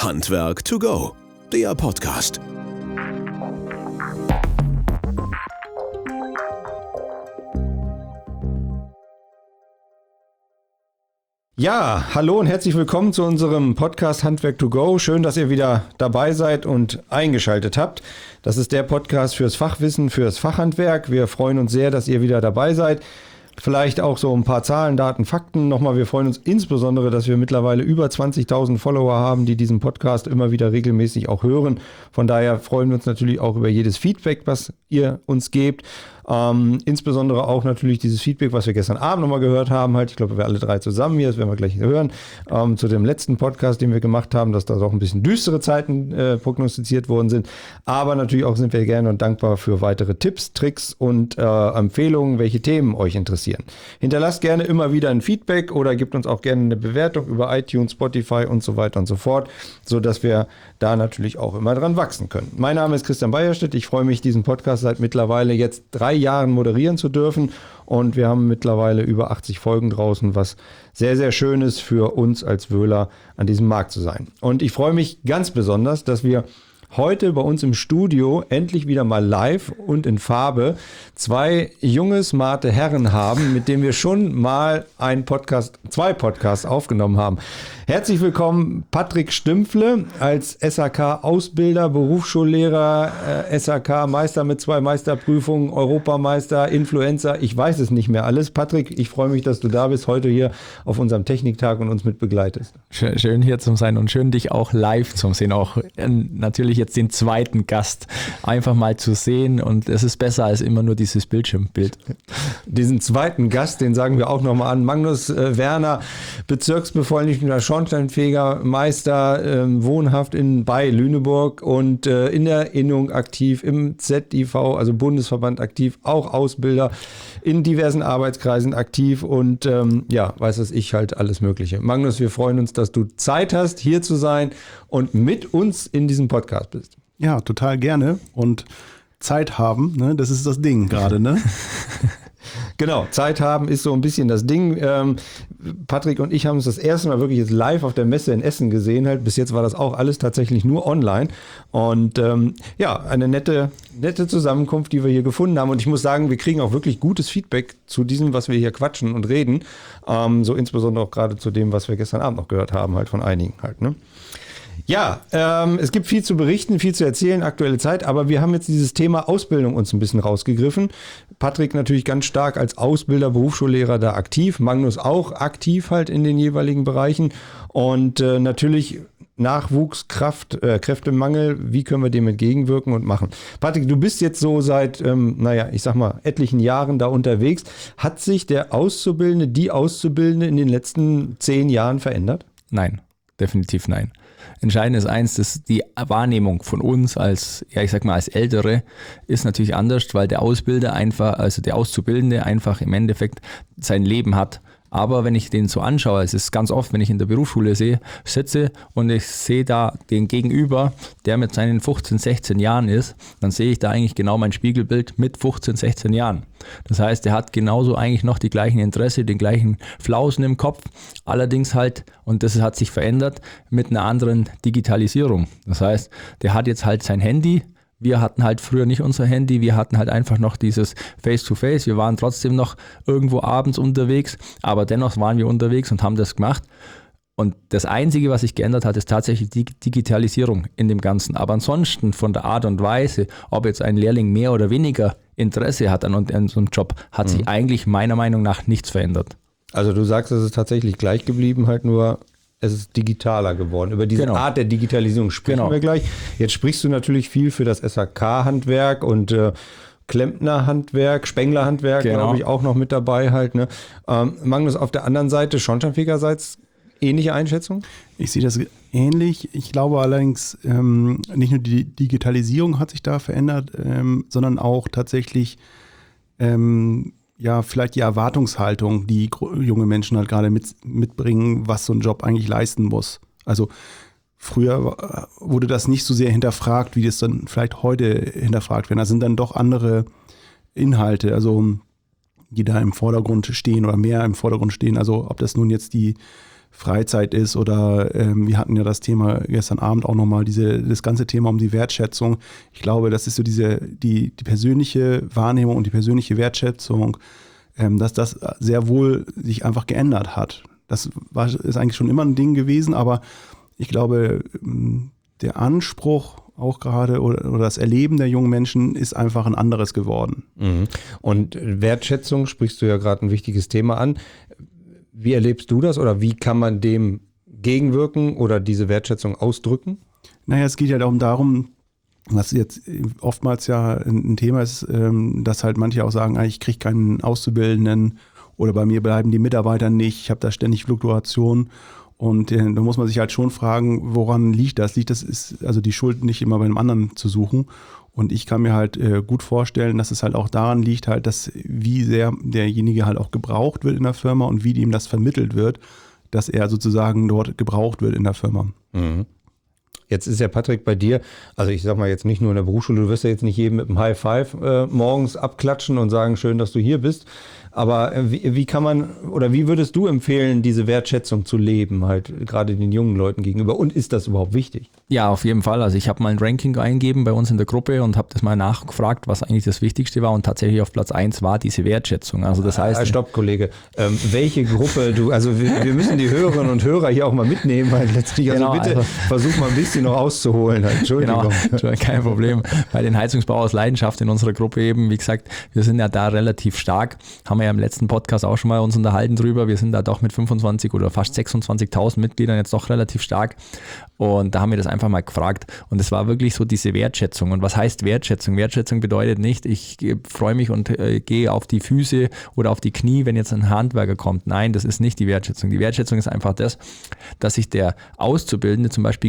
Handwerk to go, der Podcast. Ja, hallo und herzlich willkommen zu unserem Podcast Handwerk to go. Schön, dass ihr wieder dabei seid und eingeschaltet habt. Das ist der Podcast fürs Fachwissen, fürs Fachhandwerk. Wir freuen uns sehr, dass ihr wieder dabei seid. Vielleicht auch so ein paar Zahlen, Daten, Fakten. Nochmal, wir freuen uns insbesondere, dass wir mittlerweile über 20.000 Follower haben, die diesen Podcast immer wieder regelmäßig auch hören. Von daher freuen wir uns natürlich auch über jedes Feedback, was ihr uns gebt. Insbesondere auch natürlich dieses Feedback, was wir gestern Abend nochmal gehört haben. Ich glaube, wir alle drei zusammen hier, das werden wir gleich hören, zu dem letzten Podcast, den wir gemacht haben, dass da auch ein bisschen düstere Zeiten prognostiziert worden sind. Aber natürlich auch sind wir gerne und dankbar für weitere Tipps, Tricks und Empfehlungen, welche Themen euch interessieren. Hinterlasst gerne immer wieder ein Feedback oder gebt uns auch gerne eine Bewertung über iTunes, Spotify und so weiter und so fort, sodass wir da natürlich auch immer dran wachsen können. Mein Name ist Christian Beierstedt. Ich freue mich, diesen Podcast seit mittlerweile jetzt 3 Jahren moderieren zu dürfen und wir haben mittlerweile über 80 Folgen draußen, was sehr, sehr schön ist für uns als Wöhler an diesem Markt zu sein. Und ich freue mich ganz besonders, dass wir heute bei uns im Studio endlich wieder mal live und in Farbe 2 junge, smarte Herren haben, mit denen wir schon mal 2 Podcasts aufgenommen haben. Herzlich willkommen Patrick Stümpfle als SHK-Ausbilder, Berufsschullehrer, SHK-Meister mit 2 Meisterprüfungen, Europameister, Influencer, ich weiß es nicht mehr alles. Patrick, ich freue mich, dass du da bist, heute hier auf unserem Techniktag und uns mit begleitest. Schön hier zu sein und schön dich auch live zu sehen, auch natürlich jetzt den zweiten Gast einfach mal zu sehen und es ist besser als immer nur dieses Bildschirmbild. Diesen zweiten Gast, den sagen wir auch nochmal an, Magnus Werner, Bezirksbevollmächtigter Schornsteinfeger, Meister, wohnhaft bei Lüneburg und in der Innung aktiv, im ZIV, also Bundesverband aktiv, auch Ausbilder, in diversen Arbeitskreisen aktiv und weiß das ich halt alles Mögliche. Magnus, wir freuen uns, dass du Zeit hast, hier zu sein und mit uns in diesem Podcast bist. Ja, total gerne und Zeit haben, ne? Das ist das Ding gerade, ne? Genau, Zeit haben ist so ein bisschen das Ding. Patrick und ich haben uns das erste Mal wirklich jetzt live auf der Messe in Essen gesehen. Bis jetzt war das auch alles tatsächlich nur online. Und eine nette Zusammenkunft, die wir hier gefunden haben. Und ich muss sagen, wir kriegen auch wirklich gutes Feedback zu diesem, was wir hier quatschen und reden. So insbesondere auch gerade zu dem, was wir gestern Abend noch gehört haben, halt von einigen halt, ne? Ja, es gibt viel zu berichten, viel zu erzählen, aktuelle Zeit, aber wir haben jetzt dieses Thema Ausbildung uns ein bisschen rausgegriffen. Patrick natürlich ganz stark als Ausbilder, Berufsschullehrer da aktiv, Magnus auch aktiv halt in den jeweiligen Bereichen und natürlich Nachwuchs, Kräftemangel, wie können wir dem entgegenwirken und machen? Patrick, du bist jetzt so seit, etlichen Jahren da unterwegs. Hat sich die Auszubildende in den letzten 10 Jahren verändert? Nein, definitiv nein. Entscheidend ist eins, dass die Wahrnehmung von uns als Ältere ist natürlich anders, weil der Auszubildende einfach im Endeffekt sein Leben hat. Aber wenn ich den so anschaue, es ist ganz oft, wenn ich in der Berufsschule sitze und ich sehe da den Gegenüber, der mit seinen 15, 16 Jahren ist, dann sehe ich da eigentlich genau mein Spiegelbild mit 15, 16 Jahren. Das heißt, der hat genauso eigentlich noch die gleichen Interesse, den gleichen Flausen im Kopf, allerdings halt, und das hat sich verändert, mit einer anderen Digitalisierung. Das heißt, der hat jetzt halt sein Handy. Wir hatten halt früher nicht unser Handy, wir hatten halt einfach noch dieses Face-to-Face, wir waren trotzdem noch irgendwo abends unterwegs, aber dennoch waren wir unterwegs und haben das gemacht. Und das Einzige, was sich geändert hat, ist tatsächlich die Digitalisierung in dem Ganzen. Aber ansonsten von der Art und Weise, ob jetzt ein Lehrling mehr oder weniger Interesse hat an so einem Job, hat sich eigentlich meiner Meinung nach nichts verändert. Also du sagst, es ist tatsächlich gleich geblieben, halt nur es ist digitaler geworden. Über diese Art der Digitalisierung sprechen wir gleich. Jetzt sprichst du natürlich viel für das SHK-Handwerk und Klempnerhandwerk, Spenglerhandwerk, glaube ich, auch noch mit dabei halt. Ne? Magnus, auf der anderen Seite, Schornsteinfegerseits, ähnliche Einschätzung? Ich sehe das ähnlich. Ich glaube allerdings, nicht nur die Digitalisierung hat sich da verändert, sondern auch tatsächlich vielleicht die Erwartungshaltung, die junge Menschen halt gerade mitbringen, was so ein Job eigentlich leisten muss. Also früher wurde das nicht so sehr hinterfragt, wie das dann vielleicht heute hinterfragt werden. Da sind dann doch andere Inhalte, also die da im Vordergrund stehen oder mehr im Vordergrund stehen. Also ob das nun jetzt die Freizeit ist oder wir hatten ja das Thema gestern Abend auch nochmal, das ganze Thema um die Wertschätzung. Ich glaube, das ist so die persönliche Wahrnehmung und die persönliche Wertschätzung, dass das sehr wohl sich einfach geändert hat. Das ist eigentlich schon immer ein Ding gewesen, aber ich glaube, der Anspruch auch gerade oder das Erleben der jungen Menschen ist einfach ein anderes geworden. Und Wertschätzung sprichst du ja gerade ein wichtiges Thema an. Wie erlebst du das oder wie kann man dem gegenwirken oder diese Wertschätzung ausdrücken? Naja, es geht ja darum, was jetzt oftmals ja ein Thema ist, dass halt manche auch sagen, ich kriege keinen Auszubildenden oder bei mir bleiben die Mitarbeiter nicht, ich habe da ständig Fluktuationen. Und da muss man sich halt schon fragen, woran liegt das? Ist also die Schuld nicht immer bei einem anderen zu suchen. Und ich kann mir halt gut vorstellen, dass es halt auch daran liegt, halt, dass wie sehr derjenige halt auch gebraucht wird in der Firma und wie ihm das vermittelt wird, dass er sozusagen dort gebraucht wird in der Firma. Mhm. Jetzt ist ja Patrick bei dir, also ich sag mal jetzt nicht nur in der Berufsschule, du wirst ja jetzt nicht jedem mit einem High Five morgens abklatschen und sagen, schön, dass du hier bist. Aber wie kann man oder wie würdest du empfehlen, diese Wertschätzung zu leben, halt gerade den jungen Leuten gegenüber? Und ist das überhaupt wichtig? Ja, auf jeden Fall. Also ich habe mal ein Ranking eingegeben bei uns in der Gruppe und habe das mal nachgefragt, was eigentlich das Wichtigste war. Und tatsächlich auf Platz 1 war diese Wertschätzung. Also das heißt... Stopp, Kollege. Welche Gruppe also wir müssen die Hörerinnen und Hörer hier auch mal mitnehmen, halt letztlich. Also bitte versuch mal ein bisschen noch auszuholen. Halt. Entschuldigung. Genau, kein Problem. Bei den Heizungsbau aus Leidenschaft in unserer Gruppe eben, wie gesagt, wir sind ja da relativ stark. Haben wir ja im letzten Podcast auch schon mal uns unterhalten drüber. Wir sind da doch mit 25 oder fast 26.000 Mitgliedern jetzt doch relativ stark. Und da haben wir das einfach mal gefragt. Und es war wirklich so diese Wertschätzung. Und was heißt Wertschätzung? Wertschätzung bedeutet nicht, ich freue mich und gehe auf die Füße oder auf die Knie, wenn jetzt ein Handwerker kommt. Nein, das ist nicht die Wertschätzung. Die Wertschätzung ist einfach das, dass sich der Auszubildende zum Beispiel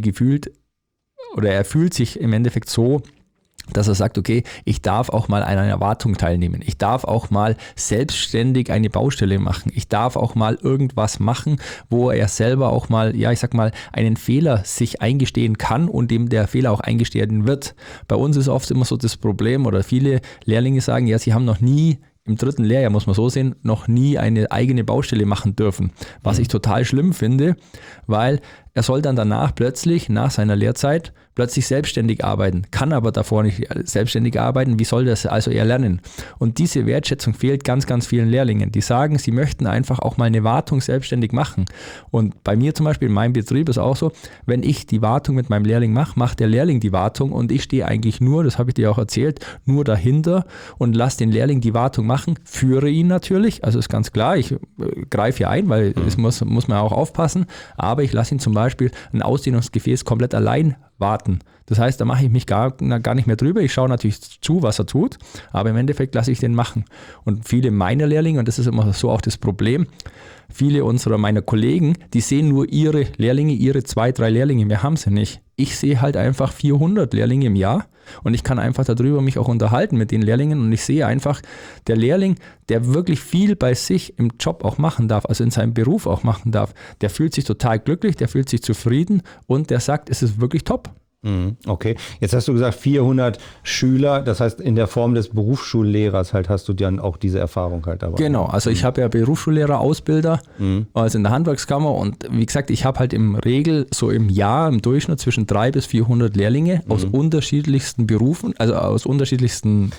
er fühlt sich im Endeffekt so, dass er sagt, okay, ich darf auch mal an einer Erwartung teilnehmen. Ich darf auch mal selbstständig eine Baustelle machen. Ich darf auch mal irgendwas machen, wo er selber auch mal, ja, ich sag mal, einen Fehler sich eingestehen kann und dem der Fehler auch eingestehen wird. Bei uns ist oft immer so das Problem oder viele Lehrlinge sagen, ja, sie haben noch nie im 3. Lehrjahr, muss man so sehen, noch nie eine eigene Baustelle machen dürfen. Was ich total schlimm finde, weil er soll dann danach plötzlich, nach seiner Lehrzeit, plötzlich selbstständig arbeiten, kann aber davor nicht selbstständig arbeiten. Wie soll das also er lernen? Und diese Wertschätzung fehlt ganz, ganz vielen Lehrlingen. Die sagen, sie möchten einfach auch mal eine Wartung selbstständig machen. Und bei mir zum Beispiel, in meinem Betrieb ist auch so, wenn ich die Wartung mit meinem Lehrling mache, macht der Lehrling die Wartung und ich stehe eigentlich nur, das habe ich dir auch erzählt, nur dahinter und lasse den Lehrling die Wartung machen, führe ihn natürlich, also ist ganz klar, ich greife hier ein, weil es muss man auch aufpassen, aber ich lasse ihn zum Beispiel ein Ausdehnungsgefäß komplett allein warten. Das heißt, da mache ich mich gar nicht mehr drüber. Ich schaue natürlich zu, was er tut, aber im Endeffekt lasse ich den machen. Und viele meiner Lehrlinge, und das ist immer so auch das Problem, viele meiner Kollegen, die sehen nur ihre Lehrlinge, ihre 2, 3 Lehrlinge, mehr haben sie nicht. Ich sehe halt einfach 400 Lehrlinge im Jahr und ich kann einfach darüber mich auch unterhalten mit den Lehrlingen und ich sehe einfach, der Lehrling, der wirklich viel bei sich im Job auch machen darf, also in seinem Beruf auch machen darf, der fühlt sich total glücklich, der fühlt sich zufrieden und der sagt, es ist wirklich top. Okay, jetzt hast du gesagt 400 Schüler, das heißt in der Form des Berufsschullehrers halt hast du dann auch diese Erfahrung halt dabei. Genau, also ich habe ja Berufsschullehrer, Ausbilder, also in der Handwerkskammer und wie gesagt, ich habe halt im Regel so im Jahr im Durchschnitt zwischen 300 bis 400 Lehrlinge aus unterschiedlichsten Berufen, also aus unterschiedlichsten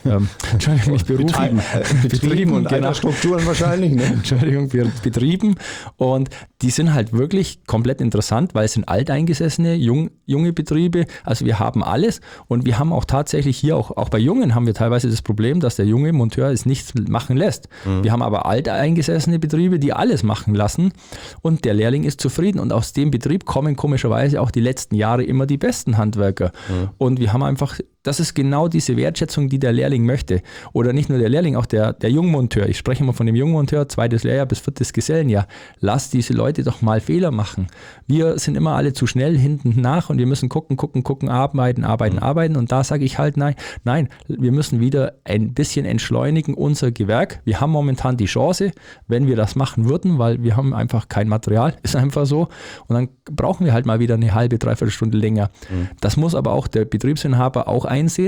Betrieben und Altersstrukturen wahrscheinlich, ne? Entschuldigung, Betrieben und die sind halt wirklich komplett interessant, weil es sind alteingesessene, junge Betriebe. Also wir haben alles und wir haben auch tatsächlich hier, auch bei Jungen haben wir teilweise das Problem, dass der junge Monteur es nichts machen lässt. Wir haben aber alteingesessene Betriebe, die alles machen lassen und der Lehrling ist zufrieden und aus dem Betrieb kommen komischerweise auch die letzten Jahre immer die besten Handwerker. Und wir haben einfach, das ist genau diese Wertschätzung, die der Lehrling möchte. Oder nicht nur der Lehrling, auch der Jungmonteur. Ich spreche immer von dem Jungmonteur, 2. Lehrjahr bis 4. Gesellenjahr. Lass diese Leute doch mal Fehler machen. Wir sind immer alle zu schnell hinten nach und wir müssen gucken, arbeiten. Und da sage ich halt, nein, wir müssen wieder ein bisschen entschleunigen unser Gewerk. Wir haben momentan die Chance, wenn wir das machen würden, weil wir haben einfach kein Material, ist einfach so. Und dann brauchen wir halt mal wieder eine halbe, dreiviertel Stunde länger. Das muss aber auch der Betriebsinhaber auch einsehen.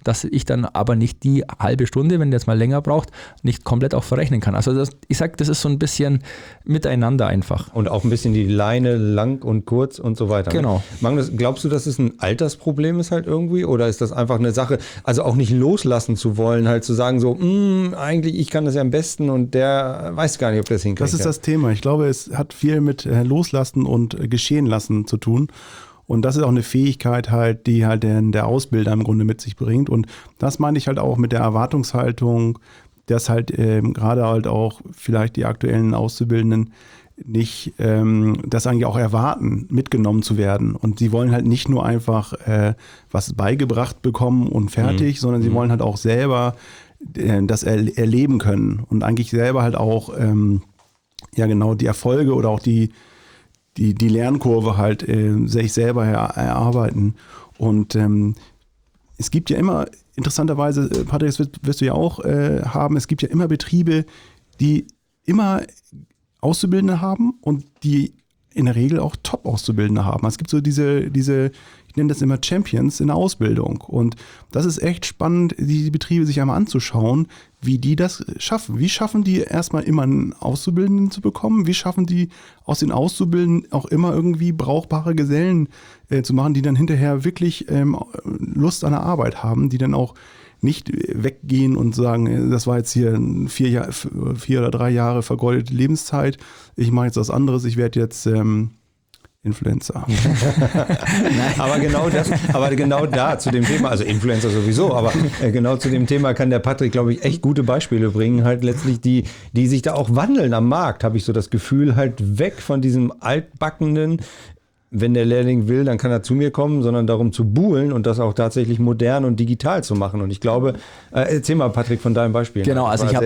dass ich dann aber nicht die halbe Stunde, wenn der jetzt mal länger braucht, nicht komplett auch verrechnen kann. Also ich sage, das ist so ein bisschen miteinander einfach. Und auch ein bisschen die Leine lang und kurz und so weiter. Genau. Magnus, glaubst du, dass es ein Altersproblem ist halt irgendwie? Oder ist das einfach eine Sache, also auch nicht loslassen zu wollen, halt zu sagen so, eigentlich ich kann das ja am besten und der weiß gar nicht, ob das hinkriegt. Das ist das Thema. Ich glaube, es hat viel mit Loslassen und Geschehen lassen zu tun. Und das ist auch eine Fähigkeit halt, die halt der Ausbilder im Grunde mit sich bringt. Und das meine ich halt auch mit der Erwartungshaltung, dass halt gerade halt auch vielleicht die aktuellen Auszubildenden nicht das eigentlich auch erwarten, mitgenommen zu werden. Und sie wollen halt nicht nur einfach was beigebracht bekommen und fertig, sondern sie wollen halt auch selber das erleben können und eigentlich selber halt auch die Erfolge oder auch die Lernkurve halt sich selber erarbeiten. Und es gibt ja immer, interessanterweise, Patrick, das wirst du ja auch haben, es gibt ja immer Betriebe, die immer Auszubildende haben und die in der Regel auch Top-Auszubildende haben. Es gibt so diese, ich nenne das immer Champions in der Ausbildung. Und das ist echt spannend, die Betriebe sich einmal anzuschauen, wie die das schaffen. Wie schaffen die erstmal immer einen Auszubildenden zu bekommen? Wie schaffen die aus den Auszubildenden auch immer irgendwie brauchbare Gesellen zu machen, die dann hinterher wirklich Lust an der Arbeit haben, die dann auch nicht weggehen und sagen, das war jetzt hier 4 oder 3 Jahre vergeudete Lebenszeit, ich mache jetzt was anderes, ich werde jetzt Influencer. aber genau da zu dem Thema, also Influencer sowieso, aber genau zu dem Thema kann der Patrick, glaube ich, echt gute Beispiele bringen, halt letztlich die sich da auch wandeln am Markt, habe ich so das Gefühl, halt weg von diesem altbackenden, wenn der Lehrling will, dann kann er zu mir kommen, sondern darum zu buhlen und das auch tatsächlich modern und digital zu machen. Und ich glaube, erzähl mal, Patrick, von deinem Beispiel. Genau, also ich habe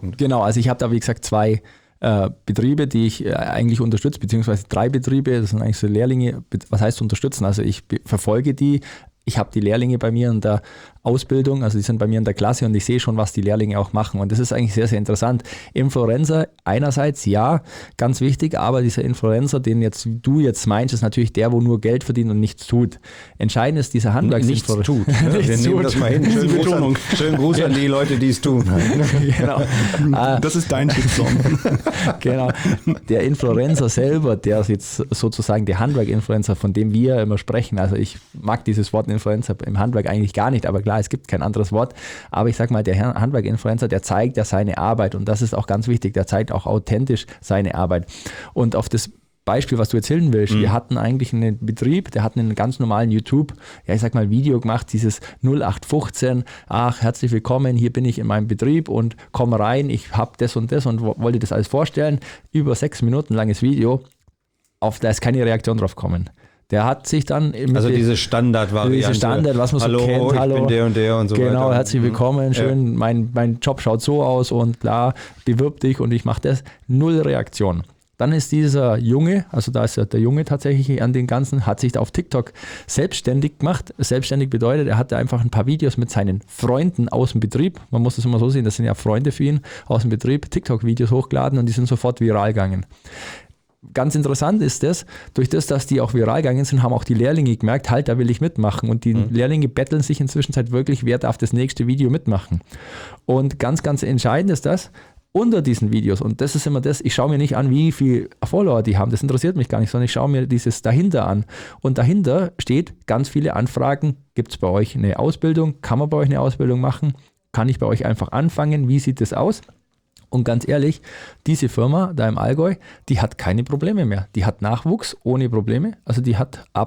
da, wie gesagt, 2 Betriebe, die ich eigentlich unterstütze, beziehungsweise 3 Betriebe, das sind eigentlich so Lehrlinge, was heißt unterstützen? Also ich verfolge die, ich habe die Lehrlinge bei mir in der Ausbildung, also die sind bei mir in der Klasse und ich sehe schon, was die Lehrlinge auch machen und das ist eigentlich sehr, sehr interessant. Influencer einerseits, ja, ganz wichtig, aber dieser Influencer, den du jetzt meinst, ist natürlich der, wo nur Geld verdient und nichts tut. Entscheidend ist dieser Handwerksinfluencer. Nichts tut. Ne? Wir nehmen das mal hin. Schönen Gruß an die Leute, die es tun. Genau. Das ist dein Shitstorm. Genau. Der Influencer selber, der ist jetzt sozusagen der Handwerk-Influencer, von dem wir immer sprechen, also ich mag dieses Wort Influencer im Handwerk eigentlich gar nicht, aber klar, es gibt kein anderes Wort, aber ich sag mal, der Handwerk-Influencer, der zeigt ja seine Arbeit und das ist auch ganz wichtig, der zeigt auch authentisch seine Arbeit. Und auf das Beispiel, was du erzählen willst, wir hatten eigentlich einen Betrieb, der hat einen ganz normalen YouTube, Video gemacht, dieses 0815, herzlich willkommen, hier bin ich in meinem Betrieb und komm rein, ich habe das und wollte das alles vorstellen, über 6 Minuten langes Video, da ist keine Reaktion drauf gekommen. Der hat sich dann... Also diese Standardvariante. Was man so kennt. Hallo, ich bin der und der und so weiter. Genau, herzlich willkommen, schön, mein Job schaut so aus und bla, bewirb dich und ich mache das. 0 Reaktion. Dann ist dieser Junge, also da ist der Junge tatsächlich an den Ganzen, hat sich auf TikTok selbstständig gemacht. Selbstständig bedeutet, er hatte einfach ein paar Videos mit seinen Freunden aus dem Betrieb. Man muss das immer so sehen, das sind ja Freunde für ihn aus dem Betrieb, TikTok-Videos hochgeladen und die sind sofort viral gegangen. Ganz interessant ist das, durch das, dass die auch viral gegangen sind, haben auch die Lehrlinge gemerkt, halt, da will ich mitmachen. Und die Lehrlinge betteln sich inzwischen wirklich, wer darf das nächste Video mitmachen. Und ganz, ganz entscheidend ist das, unter diesen Videos, und das ist immer das, ich schaue mir nicht an, wie viele Follower die haben, das interessiert mich gar nicht, sondern ich schaue mir dieses dahinter an. Und dahinter steht ganz viele Anfragen, gibt es bei euch eine Ausbildung, kann man bei euch eine Ausbildung machen, kann ich bei euch einfach anfangen, wie sieht das aus? Und ganz ehrlich, diese Firma da im Allgäu, die hat keine Probleme mehr. Die hat Nachwuchs ohne Probleme. Also die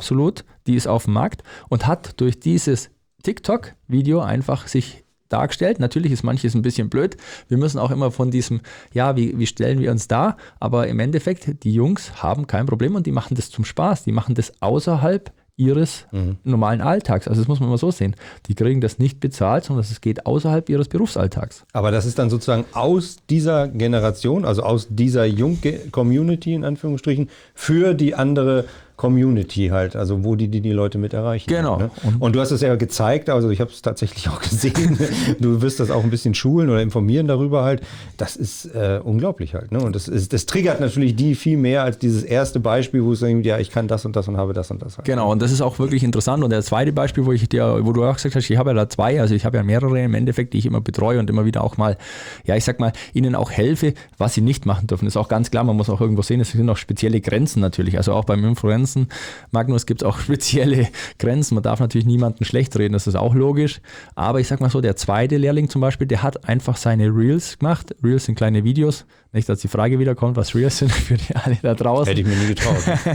ist auf dem Markt und hat durch dieses TikTok-Video einfach sich dargestellt. Natürlich ist manches ein bisschen blöd. Wir müssen auch immer von diesem, wie stellen wir uns dar? Aber im Endeffekt, die Jungs haben kein Problem und die machen das zum Spaß. Die machen das außerhalb ihres normalen Alltags. Also das muss man mal so sehen. Die kriegen das nicht bezahlt, sondern es geht außerhalb ihres Berufsalltags. Aber das ist dann sozusagen aus dieser Generation, also aus dieser Jung-Community in Anführungsstrichen, für die andere Community halt, also wo die Leute mit erreichen. Genau. Halt, ne? Und du hast es ja gezeigt, also ich habe es tatsächlich auch gesehen, du wirst das auch ein bisschen schulen oder informieren darüber halt, das ist unglaublich halt. Ne? Und das triggert natürlich die viel mehr als dieses erste Beispiel, wo es irgendwie, ja, ich kann das und das und habe das und das halt. Genau, und das ist auch wirklich interessant. Und das zweite Beispiel, wo du auch gesagt hast, ich habe ja da 2, also ich habe ja mehrere im Endeffekt, die ich immer betreue und immer wieder auch mal, ja, ich sag mal, ihnen auch helfe, was sie nicht machen dürfen. Das ist auch ganz klar, man muss auch irgendwo sehen, es sind auch spezielle Grenzen natürlich. Also auch beim Influenzen, Magnus, gibt es auch spezielle Grenzen. Man darf natürlich niemanden schlecht reden, das ist auch logisch. Aber ich sag mal so, der zweite Lehrling zum Beispiel, der hat einfach seine Reels gemacht. Reels sind kleine Videos. Nicht, dass die Frage wiederkommt, was Reels sind für die alle da draußen. Hätte ich mir nie getraut.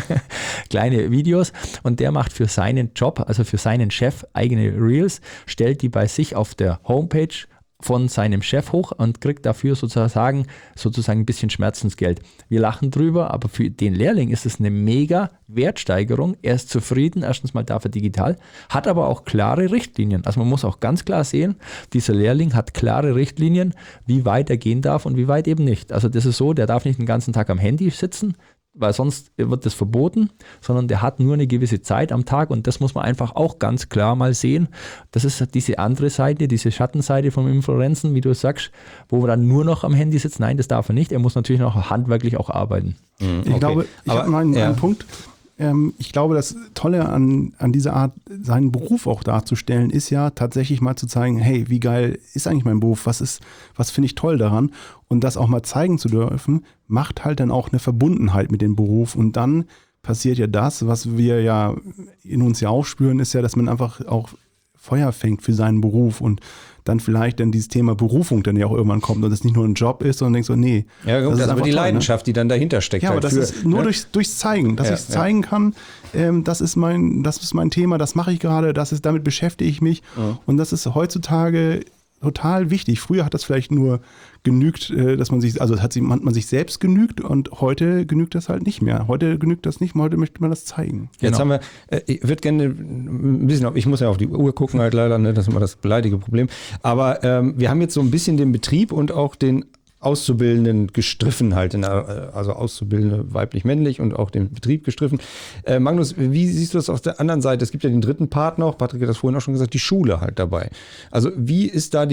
Kleine Videos. Und der macht für seinen Job, also für seinen Chef, eigene Reels, stellt die bei sich auf der Homepage von seinem Chef hoch und kriegt dafür sozusagen ein bisschen Schmerzensgeld. Wir lachen drüber, aber für den Lehrling ist es eine mega Wertsteigerung. Er ist zufrieden, erstens mal darf er digital, hat aber auch klare Richtlinien. Also man muss auch ganz klar sehen, dieser Lehrling hat klare Richtlinien, wie weit er gehen darf und wie weit eben nicht. Also das ist so, der darf nicht den ganzen Tag am Handy sitzen, weil sonst wird das verboten, sondern der hat nur eine gewisse Zeit am Tag und das muss man einfach auch ganz klar mal sehen. Das ist diese andere Seite, diese Schattenseite vom Influenzen, wie du sagst, wo wir dann nur noch am Handy sitzt. Nein, das darf er nicht. Er muss natürlich noch handwerklich auch arbeiten. Ich glaube, ich habe noch einen Punkt. Ich glaube, das Tolle an dieser Art, seinen Beruf auch darzustellen, ist ja tatsächlich mal zu zeigen, hey, wie geil ist eigentlich mein Beruf? Was finde ich toll daran? Und das auch mal zeigen zu dürfen, macht halt dann auch eine Verbundenheit mit dem Beruf. Und dann passiert ja das, was wir ja in uns ja auch spüren, ist ja, dass man einfach auch Feuer fängt für seinen Beruf und dann vielleicht dann dieses Thema Berufung dann ja auch irgendwann kommt und das nicht nur ein Job ist, sondern denkst so, nee. Ja, das ist aber die Leidenschaft, die dann dahinter steckt. Ja, aber das ist nur durchs Zeigen, dass ich es zeigen kann, das ist mein Thema, das mache ich gerade, damit beschäftige ich mich und das ist heutzutage total wichtig. Früher hat das vielleicht nur genügt, dass man sich, also hat man sich selbst genügt und heute genügt das halt nicht mehr. Heute genügt das nicht mehr, heute möchte man das zeigen. Jetzt haben wir, ich würde gerne ein bisschen, ich muss ja auf die Uhr gucken halt leider, ne, das ist immer das beleidige Problem, aber wir haben jetzt so ein bisschen den Betrieb und auch den Auszubildenden gestriffen halt, also Auszubildende weiblich-männlich und auch den Betrieb gestriffen. Magnus, wie siehst du das auf der anderen Seite? Es gibt ja den dritten Part noch, Patrick hat das vorhin auch schon gesagt, die Schule halt dabei. Also wie ist da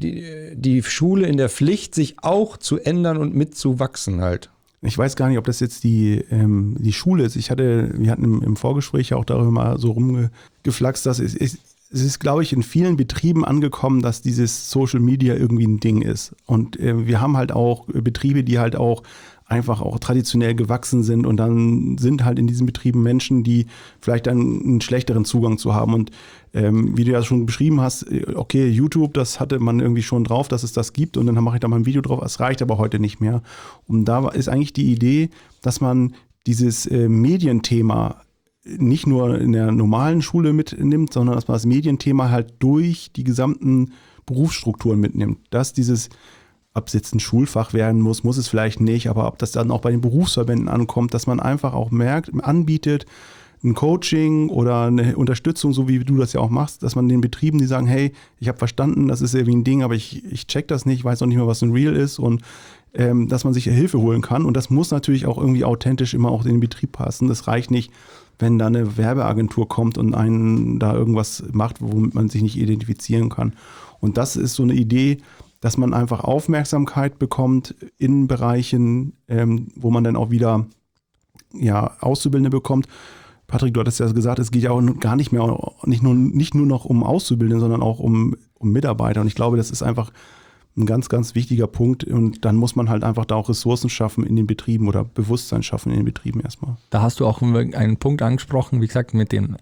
die Schule in der Pflicht, sich auch zu ändern und mitzuwachsen halt? Ich weiß gar nicht, ob das jetzt die Schule ist. Wir hatten im Vorgespräch ja auch darüber mal so rumgeflaxt, dass es ist, glaube ich, in vielen Betrieben angekommen, dass dieses Social Media irgendwie ein Ding ist. Und wir haben halt auch Betriebe, die halt auch einfach auch traditionell gewachsen sind und dann sind halt in diesen Betrieben Menschen, die vielleicht dann einen schlechteren Zugang zu haben. Und wie du ja schon beschrieben hast, okay, YouTube, das hatte man irgendwie schon drauf, dass es das gibt und dann mache ich da mal ein Video drauf, es reicht aber heute nicht mehr. Und da ist eigentlich die Idee, dass man dieses Medienthema nicht nur in der normalen Schule mitnimmt, sondern dass man das Medienthema halt durch die gesamten Berufsstrukturen mitnimmt. Dass dieses, ob es jetzt ein Schulfach werden muss es vielleicht nicht, aber ob das dann auch bei den Berufsverbänden ankommt, dass man einfach auch anbietet, ein Coaching oder eine Unterstützung, so wie du das ja auch machst, dass man den Betrieben, die sagen, hey, ich habe verstanden, das ist irgendwie ein Ding, aber ich check das nicht, weiß noch nicht mal, was ein Reel ist und dass man sich Hilfe holen kann und das muss natürlich auch irgendwie authentisch immer auch in den Betrieb passen. Das reicht nicht, wenn da eine Werbeagentur kommt und einen da irgendwas macht, womit man sich nicht identifizieren kann. Und das ist so eine Idee, dass man einfach Aufmerksamkeit bekommt in Bereichen, wo man dann auch wieder Auszubildende bekommt. Patrick, du hattest ja gesagt, es geht ja auch gar nicht mehr, nicht nur noch um Auszubildende, sondern auch um Mitarbeiter. Und ich glaube, das ist einfach ein ganz, ganz wichtiger Punkt und dann muss man halt einfach da auch Ressourcen schaffen in den Betrieben oder Bewusstsein schaffen in den Betrieben erstmal. Da hast du auch einen Punkt angesprochen, wie gesagt, mit den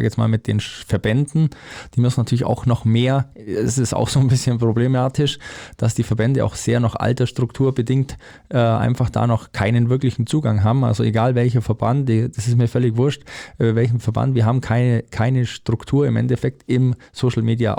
Verbänden, die müssen natürlich auch noch mehr, es ist auch so ein bisschen problematisch, dass die Verbände auch sehr noch altersstrukturbedingt einfach da noch keinen wirklichen Zugang haben, also egal welcher Verband, das ist mir völlig wurscht, welchen Verband, wir haben keine Struktur im Endeffekt im Social Media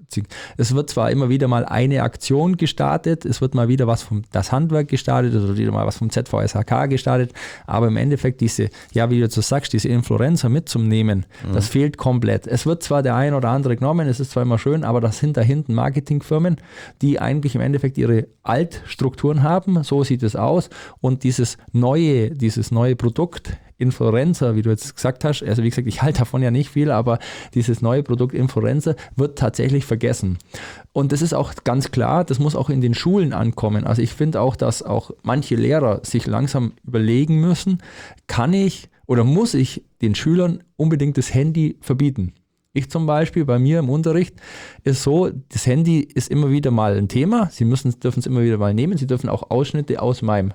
Es wird zwar immer wieder mal eine Aktion gestartet, es wird mal wieder was vom das Handwerk gestartet oder wieder mal was vom ZVSHK gestartet, aber im Endeffekt diese, ja wie du so sagst, diese Influencer mitzunehmen, das fehlt komplett. Es wird zwar der ein oder andere genommen, es ist zwar immer schön, aber das sind da hinten Marketingfirmen, die eigentlich im Endeffekt ihre Altstrukturen haben, so sieht es aus und dieses neue Produkt Inforenza, wie du jetzt gesagt hast, also wie gesagt, ich halte davon ja nicht viel, aber dieses neue Produkt Inforenza wird tatsächlich vergessen. Und das ist auch ganz klar, das muss auch in den Schulen ankommen. Also ich finde auch, dass auch manche Lehrer sich langsam überlegen müssen, kann ich oder muss ich den Schülern unbedingt das Handy verbieten? Ich zum Beispiel, bei mir im Unterricht ist so, das Handy ist immer wieder mal ein Thema. Sie dürfen es immer wieder mal nehmen. Sie dürfen auch Ausschnitte aus meinem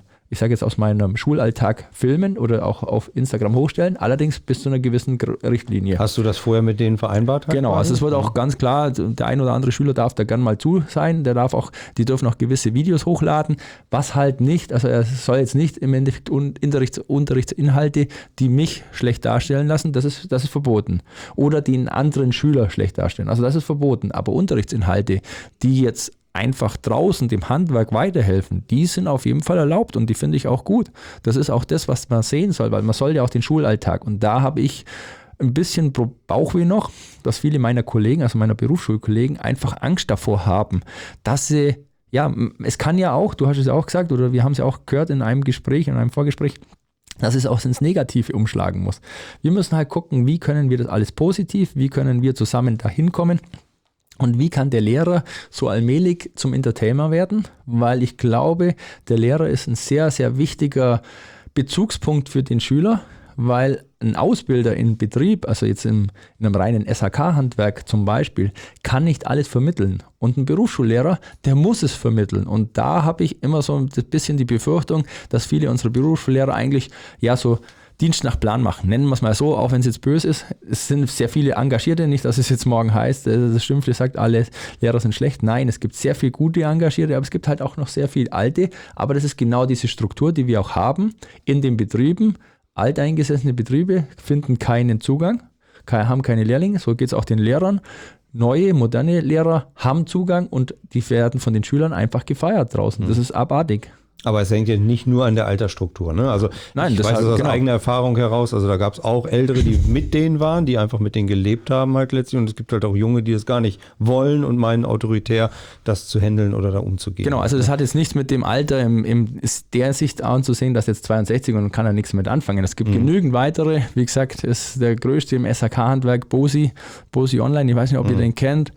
Schulalltag filmen oder auch auf Instagram hochstellen, allerdings bis zu einer gewissen Richtlinie. Hast du das vorher mit denen vereinbart? Genau, also es wird auch ganz klar, der ein oder andere Schüler darf da gern mal zu sein, die dürfen auch gewisse Videos hochladen, was halt nicht, also er soll jetzt nicht im Endeffekt Unterrichtsinhalte, die mich schlecht darstellen lassen, das ist verboten. Oder die einen anderen Schüler schlecht darstellen, also das ist verboten. Aber Unterrichtsinhalte, die jetzt einfach draußen dem Handwerk weiterhelfen, die sind auf jeden Fall erlaubt und die finde ich auch gut. Das ist auch das, was man sehen soll, weil man soll ja auch den Schulalltag und da habe ich ein bisschen Bauchweh noch, dass viele meiner Kollegen, also meiner Berufsschulkollegen, einfach Angst davor haben, dass sie, ja, es kann ja auch, du hast es ja auch gesagt oder wir haben es ja auch gehört in einem Vorgespräch, dass es auch ins Negative umschlagen muss. Wir müssen halt gucken, wie können wir das alles positiv, wie können wir zusammen dahin kommen. Und wie kann der Lehrer so allmählich zum Entertainer werden? Weil ich glaube, der Lehrer ist ein sehr, sehr wichtiger Bezugspunkt für den Schüler, weil ein Ausbilder in Betrieb, also jetzt in einem reinen SHK-Handwerk zum Beispiel, kann nicht alles vermitteln. Und ein Berufsschullehrer, der muss es vermitteln. Und da habe ich immer so ein bisschen die Befürchtung, dass viele unserer Berufsschullehrer eigentlich ja so Dienst nach Plan machen, nennen wir es mal so, auch wenn es jetzt böse ist. Es sind sehr viele Engagierte, nicht, dass es jetzt morgen heißt, das Schimpfle sagt, alle Lehrer sind schlecht. Nein, es gibt sehr viel gute Engagierte, aber es gibt halt auch noch sehr viel alte. Aber das ist genau diese Struktur, die wir auch haben in den Betrieben. Alteingesessene Betriebe finden keinen Zugang, haben keine Lehrlinge, so geht es auch den Lehrern. Neue, moderne Lehrer haben Zugang und die werden von den Schülern einfach gefeiert draußen. Das ist abartig. Aber es hängt ja nicht nur an der Altersstruktur, ne? Also nein, ich das weiß halt, das aus genau. eigener Erfahrung heraus, also da gab es auch Ältere, die mit denen waren, die einfach mit denen gelebt haben halt letztlich und es gibt halt auch Junge, die das gar nicht wollen und meinen autoritär das zu handeln oder da umzugehen. Genau, also das hat jetzt nichts mit dem Alter ist der Sicht anzusehen, dass jetzt 62 und kann er nichts mit anfangen. Es gibt genügend weitere, wie gesagt, ist der größte im SHK-Handwerk, Bosi Online, ich weiß nicht, ob ihr den kennt.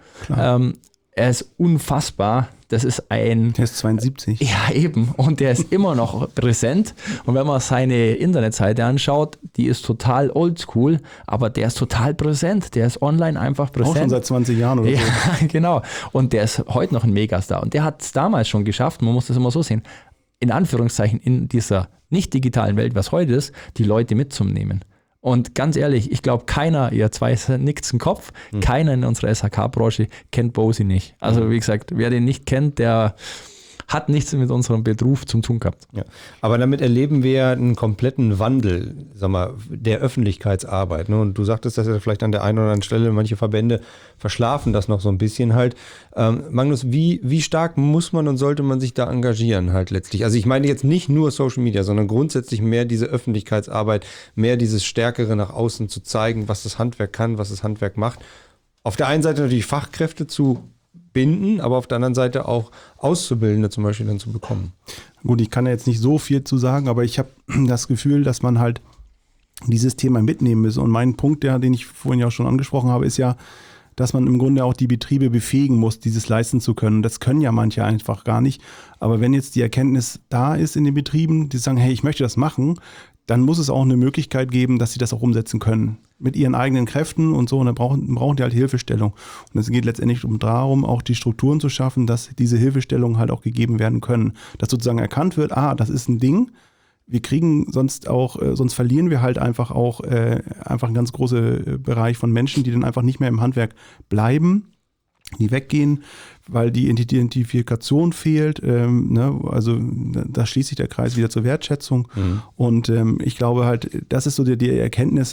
Er ist unfassbar. Das ist Der ist 72. Ja, eben. Und der ist immer noch präsent. Und wenn man seine Internetseite anschaut, die ist total oldschool, aber der ist total präsent. Der ist online einfach präsent. Auch schon seit 20 Jahren oder so. Ja, genau. Und der ist heute noch ein Megastar. Und der hat es damals schon geschafft, man muss das immer so sehen, in Anführungszeichen in dieser nicht digitalen Welt, was heute ist, die Leute mitzunehmen. Und ganz ehrlich, ich glaube, keiner, ihr zwei nickt den Kopf, keiner in unserer SHK-Branche kennt Bosi nicht. Also wie gesagt, wer den nicht kennt, der hat nichts mit unserem Beruf zu tun gehabt. Ja. Aber damit erleben wir einen kompletten Wandel, sag mal, der Öffentlichkeitsarbeit. Ne? Und du sagtest das ja vielleicht an der einen oder anderen Stelle, manche Verbände verschlafen das noch so ein bisschen halt. Magnus, wie stark muss man und sollte man sich da engagieren halt letztlich? Also ich meine jetzt nicht nur Social Media, sondern grundsätzlich mehr diese Öffentlichkeitsarbeit, mehr dieses Stärkere nach außen zu zeigen, was das Handwerk kann, was das Handwerk macht. Auf der einen Seite natürlich Fachkräfte zu binden, aber auf der anderen Seite auch Auszubildende zum Beispiel dann zu bekommen. Gut, ich kann da jetzt nicht so viel zu sagen, aber ich habe das Gefühl, dass man halt dieses Thema mitnehmen muss. Und mein Punkt, den ich vorhin ja auch schon angesprochen habe, ist ja, dass man im Grunde auch die Betriebe befähigen muss, dieses leisten zu können. Das können ja manche einfach gar nicht. Aber wenn jetzt die Erkenntnis da ist in den Betrieben, die sagen, hey, ich möchte das machen, dann muss es auch eine Möglichkeit geben, dass sie das auch umsetzen können. Mit ihren eigenen Kräften und so. Und dann brauchen die halt Hilfestellung. Und es geht letztendlich darum, auch die Strukturen zu schaffen, dass diese Hilfestellungen halt auch gegeben werden können. Dass sozusagen erkannt wird, das ist ein Ding. Wir kriegen sonst verlieren wir halt einfach einen ganz großen Bereich von Menschen, die dann einfach nicht mehr im Handwerk bleiben, die weggehen, weil die Identifikation fehlt. Also da schließt sich der Kreis wieder zur Wertschätzung. Und ich glaube halt, das ist so die Erkenntnis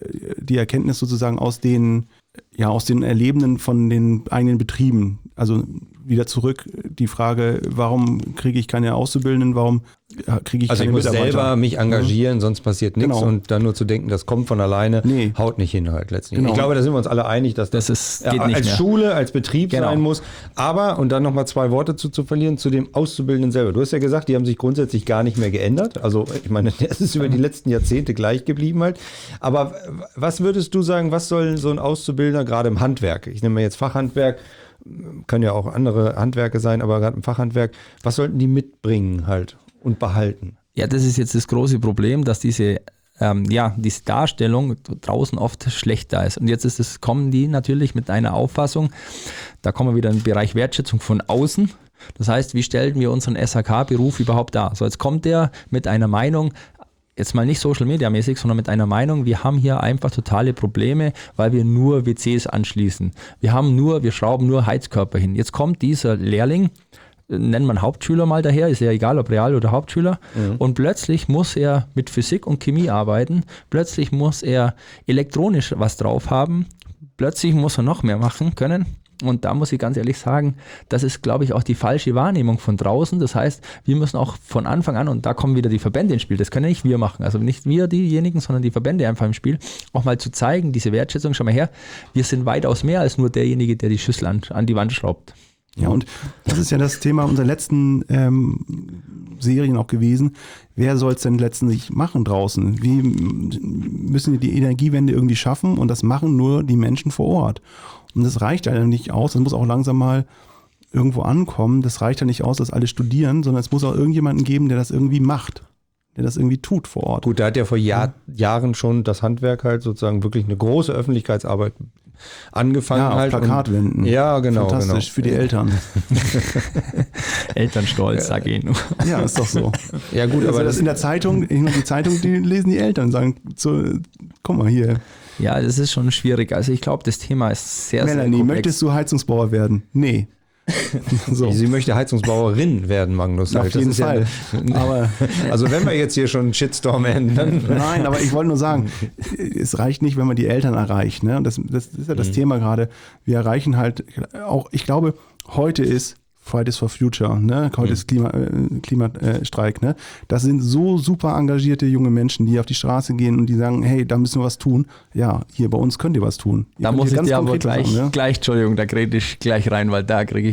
sozusagen aus den Erlebenden von den eigenen Betrieben. Also wieder zurück die Frage, warum kriege ich keine Auszubildenden, warum kriege ich Also ich keine muss Mitarbeiter. selber mich engagieren, sonst passiert nichts Genau. und dann nur zu denken, das kommt von alleine, Nee. haut nicht hin halt letztlich. Genau. Ich glaube, da sind wir uns alle einig, dass Das geht nicht als mehr. Schule, als Betrieb Genau. sein muss. Aber, und dann nochmal 2 Worte zu verlieren, zu dem Auszubildenden selber. Du hast ja gesagt, die haben sich grundsätzlich gar nicht mehr geändert. Also ich meine, es ist über die letzten Jahrzehnte gleich geblieben halt. Aber was würdest du sagen, was soll so ein Auszubildender gerade im Handwerk, ich nehme mal jetzt Fachhandwerk, können ja auch andere Handwerke sein, aber gerade im Fachhandwerk, was sollten die mitbringen halt und behalten? Ja, das ist jetzt das große Problem, dass diese Darstellung draußen oft schlecht da ist. Und jetzt kommen die natürlich mit einer Auffassung, da kommen wir wieder in den Bereich Wertschätzung von außen. Das heißt, wie stellen wir unseren SHK-Beruf überhaupt dar? So, jetzt kommt der mit einer Meinung, jetzt mal nicht Social Media mäßig, sondern mit einer Meinung, wir haben hier einfach totale Probleme, weil wir nur WCs anschließen. Wir schrauben nur Heizkörper hin. Jetzt kommt dieser Lehrling, nennt man Hauptschüler mal daher, ist ja egal, ob Real- oder Hauptschüler, und plötzlich muss er mit Physik und Chemie arbeiten, plötzlich muss er elektronisch was drauf haben, plötzlich muss er noch mehr machen können. Und da muss ich ganz ehrlich sagen, das ist, glaube ich, auch die falsche Wahrnehmung von draußen. Das heißt, wir müssen auch von Anfang an, und da kommen wieder die Verbände ins Spiel, das können ja nicht wir machen, also nicht wir diejenigen, sondern die Verbände einfach im Spiel, auch mal zu zeigen, diese Wertschätzung, schau mal her, wir sind weitaus mehr als nur derjenige, der die Schüssel an die Wand schraubt. Ja, und das ist ja das Thema unserer letzten Serien auch gewesen. Wer soll es denn letztendlich machen draußen? Wie müssen wir die Energiewende irgendwie schaffen? Und das machen nur die Menschen vor Ort. Und das reicht ja nicht aus. Das muss auch langsam mal irgendwo ankommen. Das reicht ja nicht aus, dass alle studieren, sondern es muss auch irgendjemanden geben, der das irgendwie macht. Der das irgendwie tut vor Ort. Gut, da hat ja vor Jahren schon das Handwerk halt sozusagen wirklich eine große Öffentlichkeitsarbeit angefangen. Ja, auf halt. Plakatwänden. Ja, genau. Fantastisch, für die Eltern. Elternstolz, sage ich nur. Ja, ist doch so. Ja gut, Aber aber das in der Zeitung, die Zeitung, die lesen die Eltern, sagen, guck mal hier, Ja, das ist schon schwierig. Also ich glaube, das Thema ist sehr, sehr Melanie, komplex. möchtest du Heizungsbauer werden? Nee. So. sie möchte Heizungsbauerin werden, Magnus. Auf halt. jeden ist ja Fall. Aber also wenn wir jetzt hier schon einen Shitstorm enden, dann nein, aber ich wollte nur sagen, es reicht nicht, wenn man die Eltern erreicht. Ne? Und das ist ja das Thema gerade. Wir erreichen halt auch, ich glaube, heute ist Fridays for Future, ne? Heute ist Klimastreik. Ne? Das sind so super engagierte junge Menschen, die auf die Straße gehen und die sagen, hey, da müssen wir was tun. Ja, hier bei uns könnt ihr was tun. Ihr Da könnt muss hier ich dir aber konkret was machen, ne? gleich, Entschuldigung, da kriege ich gleich rein, weil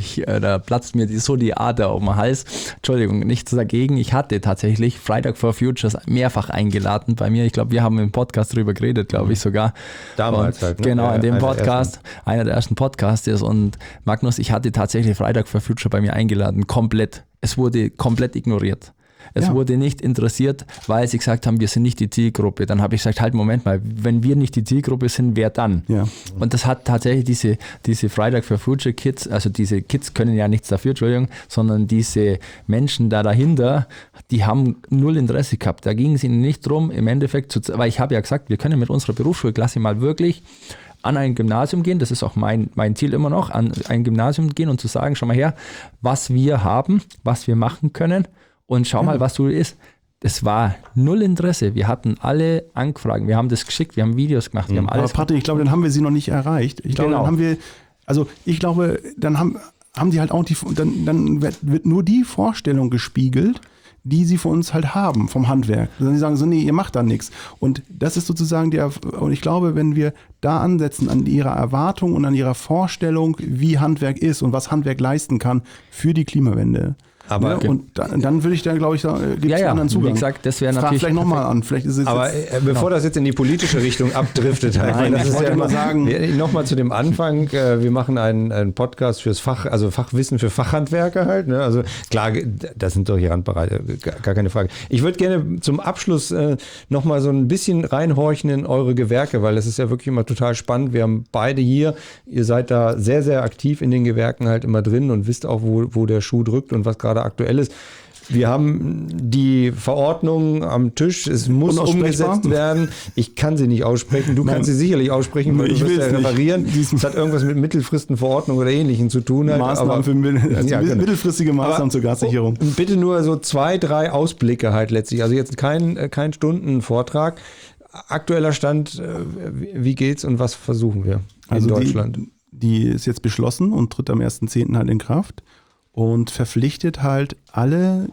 da platzt mir so die Ader auf dem Hals. Entschuldigung, nichts dagegen. Ich hatte tatsächlich Friday for Futures mehrfach eingeladen bei mir. Ich glaube, wir haben im Podcast drüber geredet, glaube ich sogar. damals Und halt. Ne? Genau, in dem Einer der Podcast, einer der ersten Podcasts ist. Und Magnus, ich hatte tatsächlich Friday for Future bei mir eingeladen, komplett. Es wurde komplett ignoriert. Es Ja. wurde nicht interessiert, weil sie gesagt haben, wir sind nicht die Zielgruppe. Dann habe ich gesagt, halt, Moment mal, wenn wir nicht die Zielgruppe sind, wer dann? Ja. Und das hat tatsächlich diese Friday for Future Kids, also diese Kids können ja nichts dafür, Entschuldigung, sondern diese Menschen dahinter, die haben null Interesse gehabt. Da ging es ihnen nicht drum, im Endeffekt, weil ich habe ja gesagt, wir können mit unserer Berufsschulklasse mal wirklich an ein Gymnasium gehen, das ist auch mein Ziel immer noch, an ein Gymnasium gehen und zu sagen, schau mal her, was wir haben, was wir machen können und schau mal, was du ist. Es war null Interesse. Wir hatten alle Anfragen, wir haben das geschickt, wir haben Videos gemacht, wir haben Aber alles. Patrick, ich glaube, dann haben wir sie noch nicht erreicht. Ich glaube, Genau. dann haben wir, also ich glaube, dann haben die halt auch dann wird nur die Vorstellung gespiegelt, die sie von uns halt haben, vom Handwerk. Dann sie sagen so, nee, ihr macht da nichts. Und das ist sozusagen und ich glaube, wenn wir da ansetzen an ihrer Erwartung und an ihrer Vorstellung, wie Handwerk ist und was Handwerk leisten kann für die Klimawende. Aber- ne? Und dann würde ich dann, glaube ich, sagen, gibt es einen anderen Zugang. wie gesagt, das wäre Frag natürlich vielleicht nochmal an. Vielleicht ist es Aber jetzt, bevor das jetzt in die politische Richtung abdriftet, halt, Nein, weil das ich ist wollte ja nur sagen- nochmal zu dem Anfang, wir machen einen Podcast fürs Fach, also Fachwissen für Fachhandwerker halt. Ne? Also klar, das sind doch hier Randbereiche, gar keine Frage. Ich würde gerne zum Abschluss nochmal so ein bisschen reinhorchen in eure Gewerke, weil das ist ja wirklich immer total spannend. Wir haben beide hier, ihr seid da sehr, sehr aktiv in den Gewerken halt immer drin und wisst auch, wo der Schuh drückt und was gerade aktuell ist. Wir haben die Verordnung am Tisch, es muss Unaussprechbar? umgesetzt werden. Ich kann sie nicht aussprechen, du kannst sie sicherlich aussprechen, weil Nee, du ich wirst ja will's nicht. referieren. Es hat irgendwas mit Mittelfristenverordnung oder Ähnlichem zu tun. Halt, Maßnahmen für Ja, genau. mittelfristige Maßnahmen zur Gassicherung. Bitte nur so 2, 3 Ausblicke halt letztlich. Also jetzt kein Stundenvortrag. Aktueller Stand, wie geht's und was versuchen wir in Deutschland? Die ist jetzt beschlossen und tritt am 1.10. halt in Kraft und verpflichtet halt alle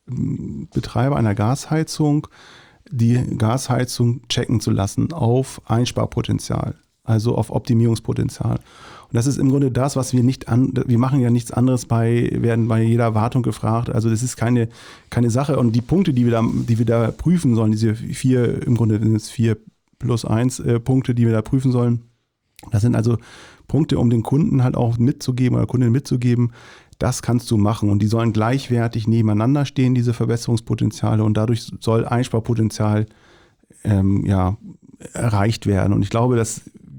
Betreiber einer Gasheizung die Gasheizung checken zu lassen auf Einsparpotenzial, also auf Optimierungspotenzial. Und das ist im Grunde das, was wir machen ja nichts anderes werden bei jeder Wartung gefragt. Also das ist keine Sache. Und die Punkte, die wir da prüfen sollen, diese 4, im Grunde sind es 4+1 Punkte, die wir da prüfen sollen, das sind also Punkte, um den Kunden halt auch mitzugeben oder Kundin mitzugeben, das kannst du machen. Und die sollen gleichwertig nebeneinander stehen, diese Verbesserungspotenziale. Und dadurch soll Einsparpotenzial erreicht werden. Und ich glaube, dass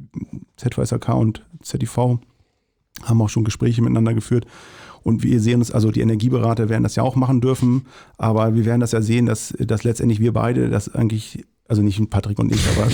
ZVSAK und ZIV haben auch schon Gespräche miteinander geführt. Und wir sehen uns, also die Energieberater werden das ja auch machen dürfen. Aber wir werden das ja sehen, dass letztendlich wir beide das eigentlich, also nicht Patrick und ich, aber...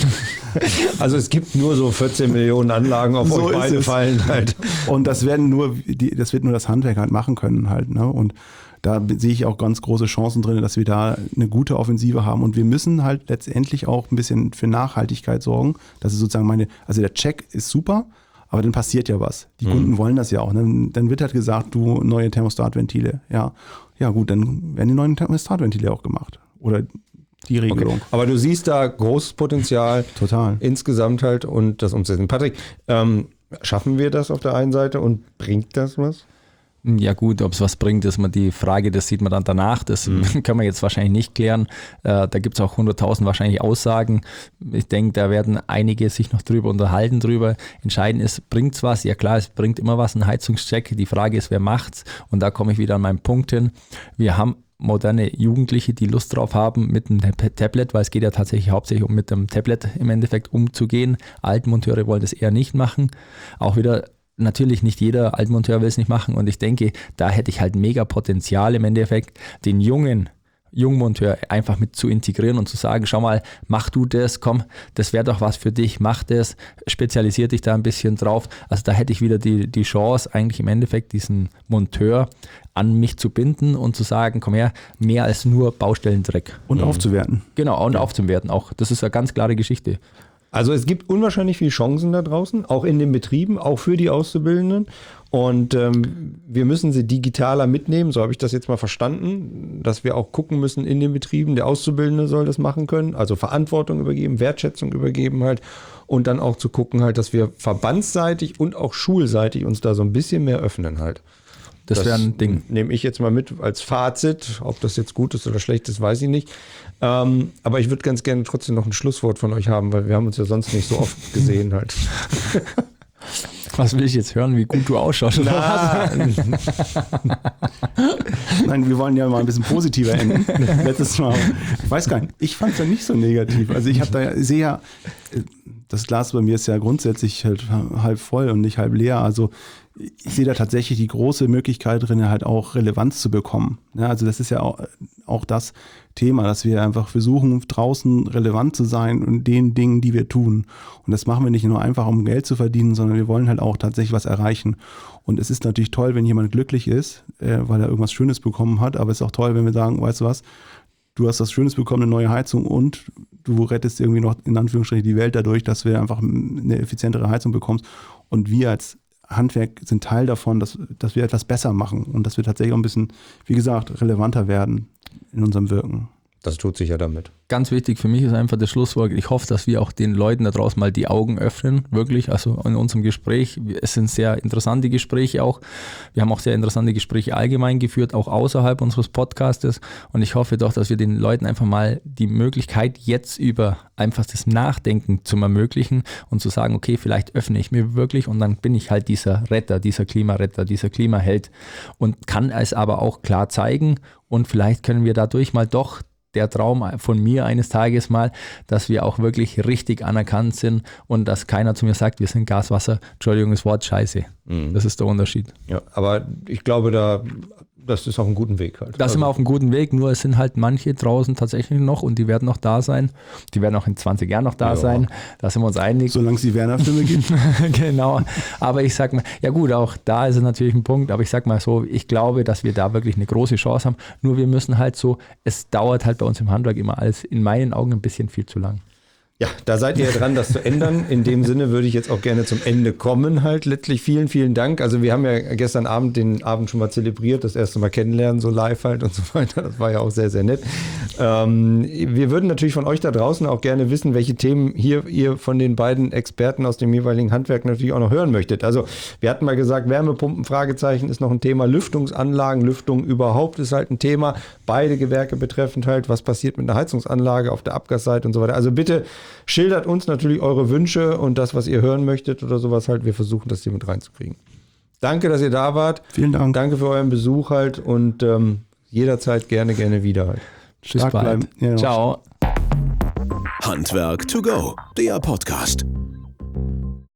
Also es gibt nur so 14 Millionen Anlagen, auf so euch beide fallen halt. Und das wird nur das Handwerk halt machen können halt. Ne? Und da sehe ich auch ganz große Chancen drin, dass wir da eine gute Offensive haben. Und wir müssen halt letztendlich auch ein bisschen für Nachhaltigkeit sorgen. Das ist sozusagen also der Check ist super, aber dann passiert ja was. Die Kunden wollen das ja auch. Dann wird halt gesagt, du, neue Thermostatventile. Ja gut, dann werden die neuen Thermostatventile auch gemacht. Oder die Regelung. Okay. Aber du siehst da großes Potenzial. Total. Insgesamt halt und das umsetzen. Patrick, schaffen wir das auf der einen Seite und bringt das was? Ja gut, ob es was bringt, ist die Frage, das sieht man dann danach, das können wir jetzt wahrscheinlich nicht klären. Da gibt es auch 100.000 wahrscheinlich Aussagen. Ich denke, da werden einige sich noch drüber unterhalten drüber. Entscheidend ist, bringt es was? Ja klar, es bringt immer was, ein Heizungscheck. Die Frage ist, wer macht's? Und da komme ich wieder an meinen Punkt hin. Wir haben moderne Jugendliche, die Lust drauf haben mit einem Tablet, weil es geht ja tatsächlich hauptsächlich um mit dem Tablet im Endeffekt umzugehen. Altmonteure wollen das eher nicht machen. Auch wieder natürlich nicht jeder Altmonteur will es nicht machen und ich denke, da hätte ich halt mega Potenzial im Endeffekt, den Jungmonteur einfach mit zu integrieren und zu sagen, schau mal, mach du das, komm, das wäre doch was für dich, mach das, spezialisier dich da ein bisschen drauf. Also da hätte ich wieder die Chance, eigentlich im Endeffekt diesen Monteur an mich zu binden und zu sagen, komm her, mehr als nur Baustellendreck. Und aufzuwerten. Genau, und aufzuwerten auch. Das ist eine ganz klare Geschichte. Also es gibt unwahrscheinlich viele Chancen da draußen, auch in den Betrieben, auch für die Auszubildenden. Und wir müssen sie digitaler mitnehmen, so habe ich das jetzt mal verstanden, dass wir auch gucken müssen in den Betrieben, der Auszubildende soll das machen können, also Verantwortung übergeben, Wertschätzung übergeben halt und dann auch zu gucken halt, dass wir verbandsseitig und auch schulseitig uns da so ein bisschen mehr öffnen halt. Das wäre ein Ding. Nehme ich jetzt mal mit als Fazit. Ob das jetzt gut ist oder schlecht ist, weiß ich nicht. Aber ich würde ganz gerne trotzdem noch ein Schlusswort von euch haben, weil wir haben uns ja sonst nicht so oft gesehen halt. Was will ich jetzt hören, wie gut du ausschaust? Nein, wir wollen ja mal ein bisschen positiver enden. Letztes Mal. Ich weiß gar nicht, ich fand es ja nicht so negativ. Also sehe ja, das Glas bei mir ist ja grundsätzlich halt halb voll und nicht halb leer. Also ich sehe da tatsächlich die große Möglichkeit drin, halt auch Relevanz zu bekommen. Ja, also das ist ja auch das Thema, dass wir einfach versuchen, draußen relevant zu sein und den Dingen, die wir tun. Und das machen wir nicht nur einfach, um Geld zu verdienen, sondern wir wollen halt auch tatsächlich was erreichen. Und es ist natürlich toll, wenn jemand glücklich ist, weil er irgendwas Schönes bekommen hat. Aber es ist auch toll, wenn wir sagen, weißt du was, du hast was Schönes bekommen, eine neue Heizung und du rettest irgendwie noch in Anführungsstrichen die Welt dadurch, dass wir einfach eine effizientere Heizung bekommst. Und wir als Handwerk sind Teil davon, dass wir etwas besser machen und dass wir tatsächlich auch ein bisschen, wie gesagt, relevanter werden in unserem Wirken. Das tut sich ja damit. Ganz wichtig für mich ist einfach das Schlusswort. Ich hoffe, dass wir auch den Leuten da draußen mal die Augen öffnen, wirklich. Also in unserem Gespräch, es sind sehr interessante Gespräche auch. Wir haben auch sehr interessante Gespräche allgemein geführt, auch außerhalb unseres Podcastes. Und ich hoffe doch, dass wir den Leuten einfach mal die Möglichkeit jetzt über einfach das Nachdenken zu ermöglichen und zu sagen, okay, vielleicht öffne ich mir wirklich und dann bin ich halt dieser Retter, dieser Klimaretter, dieser Klimaheld und kann es aber auch klar zeigen und vielleicht können wir dadurch mal doch der Traum von mir eines Tages mal, dass wir auch wirklich richtig anerkannt sind und dass keiner zu mir sagt, wir sind Gaswasser, Entschuldigung, das Wort Scheiße. Das ist der Unterschied. Ja, aber ich glaube, das ist auf einem guten Weg halt. Da sind wir auf einem guten Weg, nur es sind halt manche draußen tatsächlich noch und die werden noch da sein. Die werden auch in 20 Jahren noch da sein. Da sind wir uns einig. Solange es die Werner-Filme gibt. Genau. Aber ich sag mal, ja gut, auch da ist es natürlich ein Punkt, aber ich sag mal so, ich glaube, dass wir da wirklich eine große Chance haben. Nur wir müssen halt so, es dauert halt bei uns im Handwerk immer alles in meinen Augen ein bisschen viel zu lang. Ja, da seid ihr dran, das zu ändern. In dem Sinne würde ich jetzt auch gerne zum Ende kommen halt. Letztlich vielen, vielen Dank. Also wir haben ja gestern Abend den Abend schon mal zelebriert, das erste Mal kennenlernen, so live halt und so weiter. Das war ja auch sehr, sehr nett. Wir würden natürlich von euch da draußen auch gerne wissen, welche Themen hier ihr von den beiden Experten aus dem jeweiligen Handwerk natürlich auch noch hören möchtet. Also wir hatten mal gesagt, Wärmepumpen, Fragezeichen ist noch ein Thema. Lüftungsanlagen, Lüftung überhaupt ist halt ein Thema. Beide Gewerke betreffend halt, was passiert mit einer Heizungsanlage auf der Abgasseite und so weiter. Also bitte schildert uns natürlich eure Wünsche und das, was ihr hören möchtet oder sowas halt. Wir versuchen, das hier mit reinzukriegen. Danke, dass ihr da wart. Vielen Dank. Danke für euren Besuch halt und jederzeit gerne wieder halt. Tschüss, bald. Ja, Ciao. Handwerk to go, der Podcast.